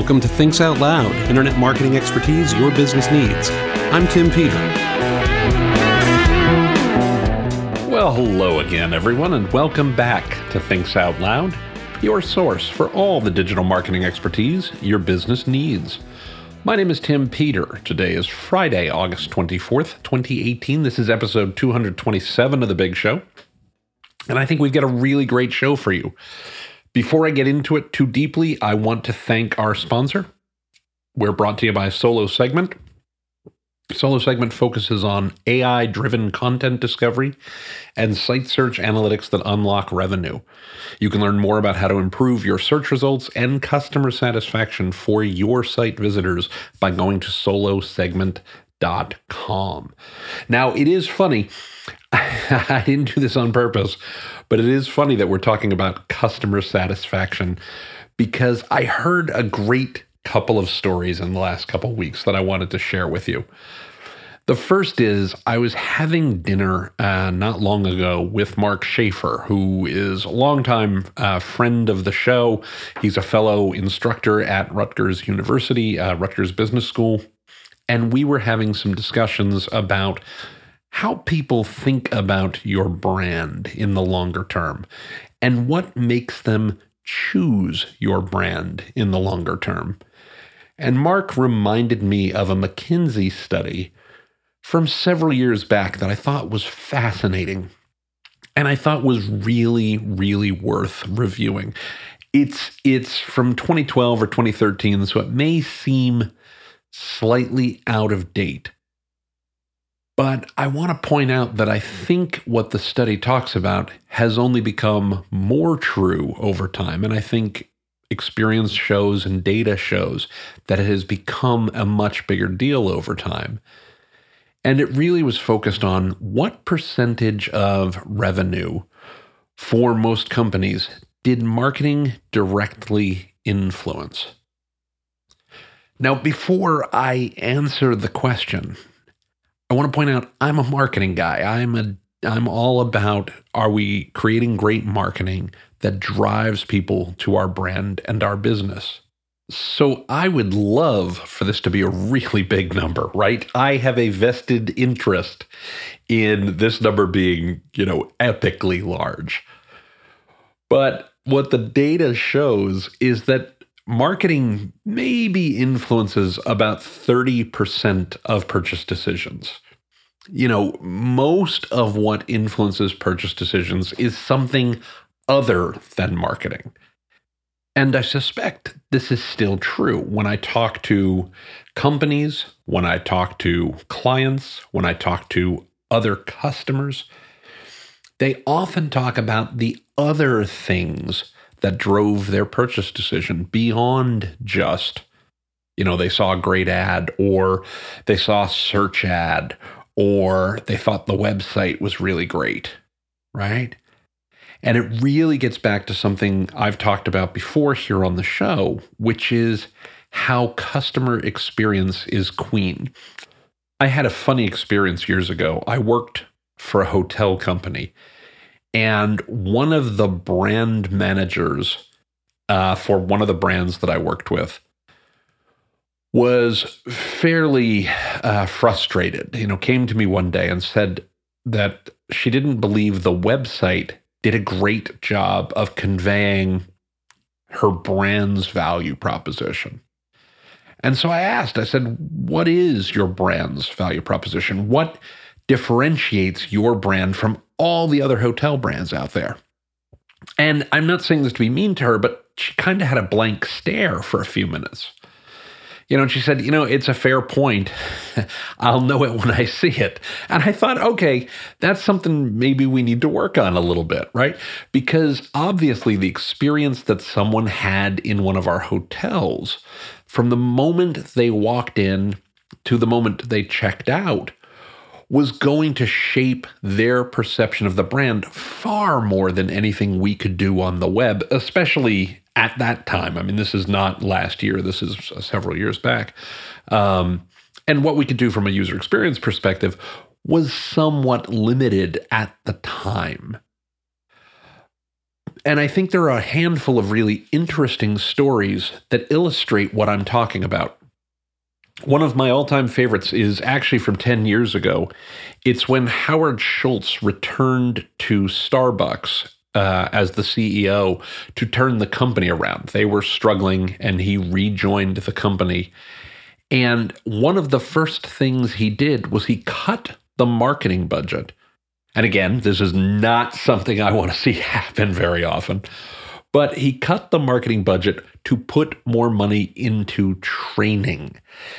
Welcome to Thinks Out Loud, internet marketing expertise your business needs. I'm Tim Peter. Well, hello again, everyone, and welcome back to Thinks Out Loud, your source for all the digital marketing expertise your business needs. My name is Tim Peter. Today is Friday, August 24th, 2018. This is episode 227 of The Big Show, and I think we've got a really great show for you. Before I get into it too deeply, I want to thank our sponsor. We're brought to you by Solo Segment. Solo Segment focuses on AI-driven content discovery and site search analytics that unlock revenue. You can learn more about how to improve your search results and customer satisfaction for your site visitors by going to solosegment.com. Now, it is funny. I didn't do this on purpose, but it is funny that we're talking about customer satisfaction because I heard a great couple of stories in the last couple of weeks that I wanted to share with you. The first is I was having dinner not long ago with Mark Schaefer, who is a longtime friend of the show. He's a fellow instructor at Rutgers University, Rutgers Business School, and we were having some discussions about how people think about your brand in the longer term and what makes them choose your brand in the longer term. And Mark reminded me of a McKinsey study from several years back that I thought was fascinating and I thought was really, really worth reviewing. It's from 2012 or 2013, so it may seem slightly out of date. But I want to point out that I think what the study talks about has only become more true over time. And I think experience shows and data shows that it has become a much bigger deal over time. And it really was focused on what percentage of revenue for most companies did marketing directly influence. Now, before I answer the question, I want to point out I'm a marketing guy. I'm all about, are we creating great marketing that drives people to our brand and our business? So I would love for this to be a really big number, right? I have a vested interest in this number being, epically large. But what the data shows is that marketing maybe influences about 30% of purchase decisions. Most of what influences purchase decisions is something other than marketing. And I suspect this is still true when I talk to companies, when I talk to clients, when I talk to other customers. They often talk about the other things that drove their purchase decision beyond just, they saw a great ad, or they saw a search ad, or they thought the website was really great, right? And it really gets back to something I've talked about before here on the show, which is how customer experience is queen. I had a funny experience years ago. I worked for a hotel company, and one of the brand managers for one of the brands that I worked with was fairly frustrated. Came to me one day and said that she didn't believe the website did a great job of conveying her brand's value proposition. And so I said, what is your brand's value proposition? What differentiates your brand from all the other hotel brands out there? And I'm not saying this to be mean to her, but she kind of had a blank stare for a few minutes. And she said, it's a fair point. I'll know it when I see it. And I thought, okay, that's something maybe we need to work on a little bit, right? Because obviously the experience that someone had in one of our hotels, from the moment they walked in to the moment they checked out, was going to shape their perception of the brand far more than anything we could do on the web, especially at that time. I mean, this is not last year. This is several years back. And what we could do from a user experience perspective was somewhat limited at the time. And I think there are a handful of really interesting stories that illustrate what I'm talking about. One of my all-time favorites is actually from 10 years ago. It's when Howard Schultz returned to Starbucks as the CEO to turn the company around. They were struggling, and he rejoined the company. And one of the first things he did was he cut the marketing budget. And again, this is not something I want to see happen very often, but he cut the marketing budget to put more money into training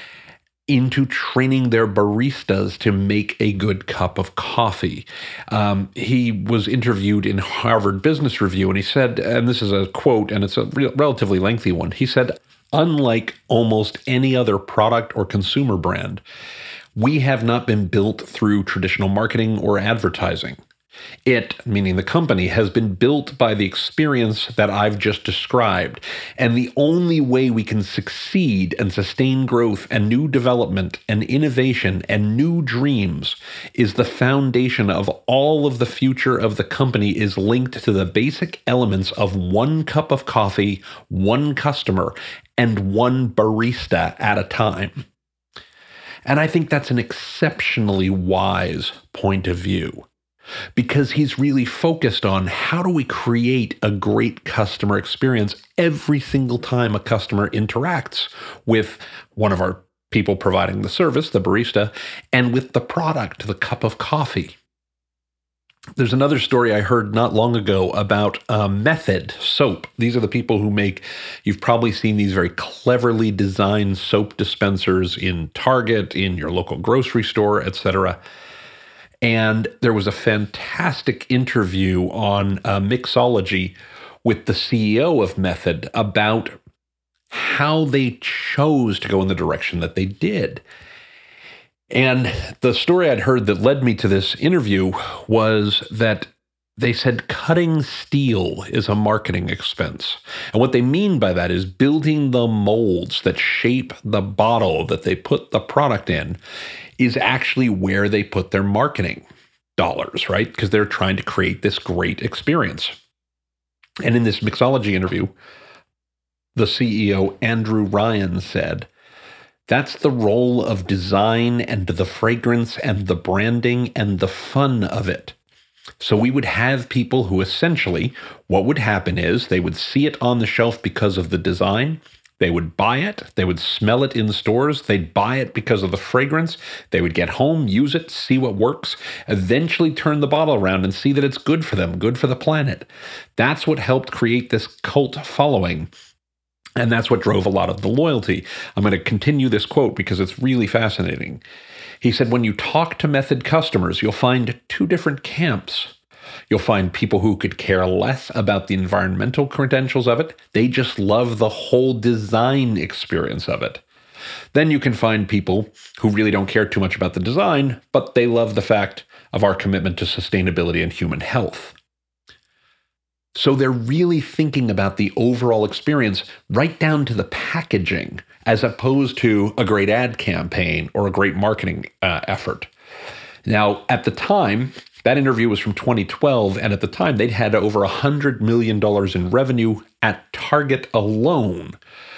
their baristas to make a good cup of coffee. He was interviewed in Harvard Business Review, and he said, and this is a quote, and it's a relatively lengthy one. He said, "Unlike almost any other product or consumer brand, we have not been built through traditional marketing or advertising. It," meaning the company, "has been built by the experience that I've just described. And the only way we can succeed and sustain growth and new development and innovation and new dreams is the foundation of all of the future of the company is linked to the basic elements of one cup of coffee, one customer, and one barista at a time." And I think that's an exceptionally wise point of view, because he's really focused on how do we create a great customer experience every single time a customer interacts with one of our people providing the service, the barista, and with the product, the cup of coffee. There's another story I heard not long ago about Method soap. These are the people who make, you've probably seen these very cleverly designed soap dispensers in Target, in your local grocery store, etc. And there was a fantastic interview on Mixology with the CEO of Method about how they chose to go in the direction that they did. And the story I'd heard that led me to this interview was that they said cutting steel is a marketing expense. And what they mean by that is building the molds that shape the bottle that they put the product in is actually where they put their marketing dollars, right? Because they're trying to create this great experience. And in this Mixology interview, the CEO, Andrew Ryan, said, "That's the role of design and the fragrance and the branding and the fun of it." So we would have people who essentially, what would happen is they would see it on the shelf because of the design. They would buy it. They would smell it in stores. They'd buy it because of the fragrance. They would get home, use it, see what works, eventually turn the bottle around and see that it's good for them, good for the planet. That's what helped create this cult following. And that's what drove a lot of the loyalty. I'm going to continue this quote because it's really fascinating. He said, "When you talk to Method customers, you'll find two different camps. You'll find people who could care less about the environmental credentials of it. They just love the whole design experience of it. Then you can find people who really don't care too much about the design, but they love the fact of our commitment to sustainability and human health." So they're really thinking about the overall experience right down to the packaging, as opposed to a great ad campaign or a great marketing effort. Now, at the time, that interview was from 2012, and at the time, they'd had over $100 million in revenue at Target alone.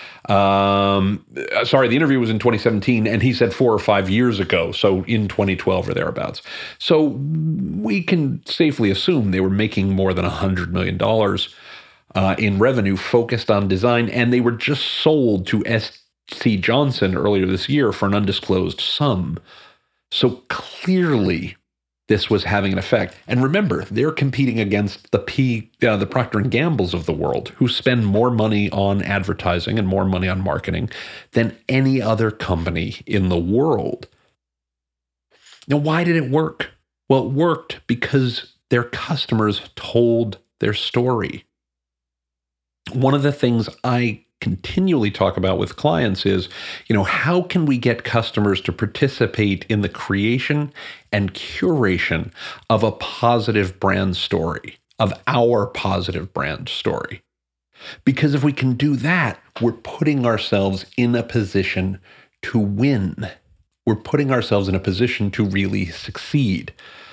The interview was in 2017, and he said 4 or 5 years ago, so in 2012 or thereabouts. So we can safely assume they were making more than $100 million in revenue focused on design, and they were just sold to SC Johnson earlier this year for an undisclosed sum. So clearly, this was having an effect. And remember, they're competing against the Procter & Gambles of the world, who spend more money on advertising and more money on marketing than any other company in the world. Now, why did it work? Well, it worked because their customers told their story. One of the things I continually talk about with clients is, how can we get customers to participate in the creation and curation of a positive brand story, of our positive brand story? Because if we can do that, we're putting ourselves in a position to win. We're putting ourselves in a position to really succeed.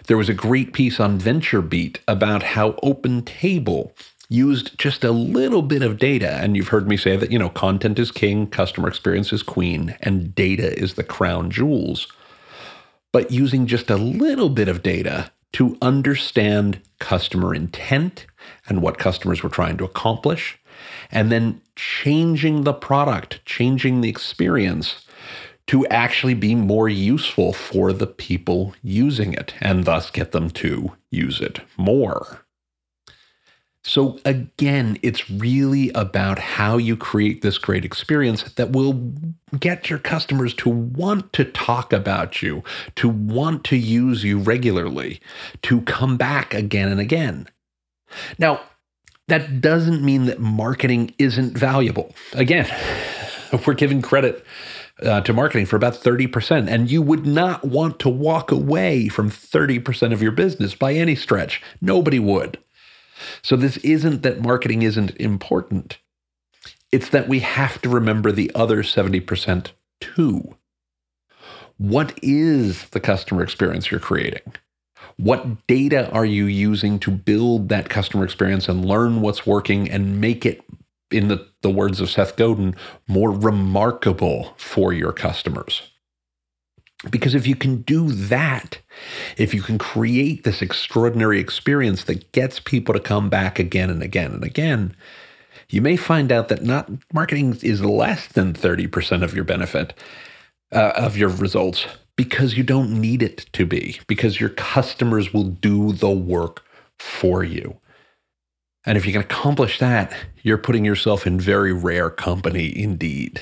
There was a great piece on VentureBeat about how OpenTable used just a little bit of data. And you've heard me say that, content is king, customer experience is queen, and data is the crown jewels. But using just a little bit of data to understand customer intent and what customers were trying to accomplish, and then changing the product, changing the experience to actually be more useful for the people using it, and thus get them to use it more. So again, it's really about how you create this great experience that will get your customers to want to talk about you, to want to use you regularly, to come back again and again. Now, that doesn't mean that marketing isn't valuable. Again, we're giving credit to marketing for about 30%, and you would not want to walk away from 30% of your business by any stretch. Nobody would. So this isn't that marketing isn't important. It's that we have to remember the other 70% too. What is the customer experience you're creating? What data are you using to build that customer experience and learn what's working and make it, in the words of Seth Godin, more remarkable for your customers? Because if you can do that, if you can create this extraordinary experience that gets people to come back again and again and again, you may find out that not marketing is less than 30% of your benefit, of your results, because you don't need it to be, because your customers will do the work for you. And if you can accomplish that, you're putting yourself in very rare company indeed.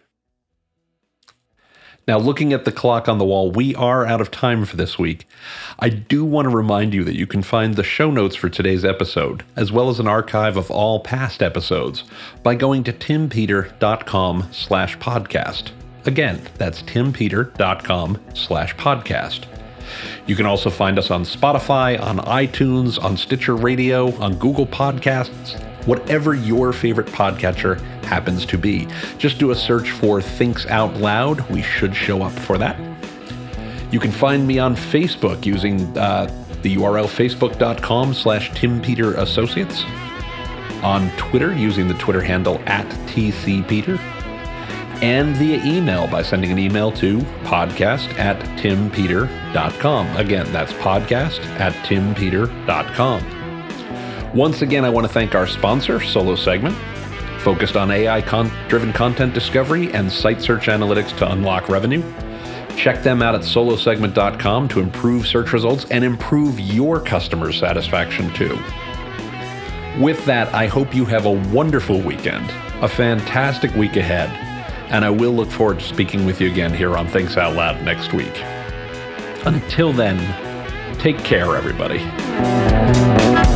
Now, looking at the clock on the wall, we are out of time for this week. I do want to remind you that you can find the show notes for today's episode, as well as an archive of all past episodes, by going to timpeter.com/podcast. Again, that's timpeter.com/podcast. You can also find us on Spotify, on iTunes, on Stitcher Radio, on Google Podcasts, whatever your favorite podcatcher happens to be. Just do a search for Thinks Out Loud. We should show up for that. You can find me on Facebook using the URL facebook.com/TimPeterAssociates. On Twitter using the Twitter handle @TCPeter. And via email by sending an email to podcast@timpeter.com. Again, that's podcast@timpeter.com. Once again, I want to thank our sponsor, Solo Segment, focused on AI-driven content discovery and site search analytics to unlock revenue. Check them out at solosegment.com to improve search results and improve your customer satisfaction too. With that, I hope you have a wonderful weekend, a fantastic week ahead, and I will look forward to speaking with you again here on Thinks Out Loud next week. Until then, take care, everybody.